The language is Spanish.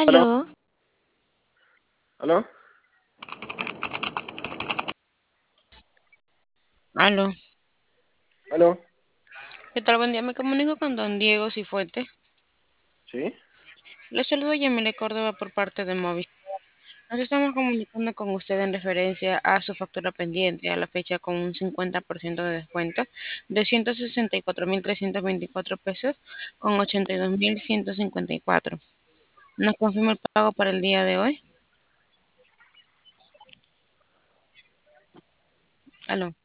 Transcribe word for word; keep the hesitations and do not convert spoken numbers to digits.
¿Aló? Aló, ¿Aló? aló. ¿Aló? ¿Qué tal? Buen día. Me comunico con don Diego Cifuente. ¿Sí? Le saludo Yamile Córdoba por parte de Movistar. Nos estamos comunicando con usted en referencia a su factura pendiente a la fecha con un cincuenta por ciento de descuento de ciento sesenta y cuatro mil trescientos veinticuatro pesos con ochenta y dos mil ciento cincuenta y cuatro. ¿Nos confirma el pago para el día de hoy? Aló.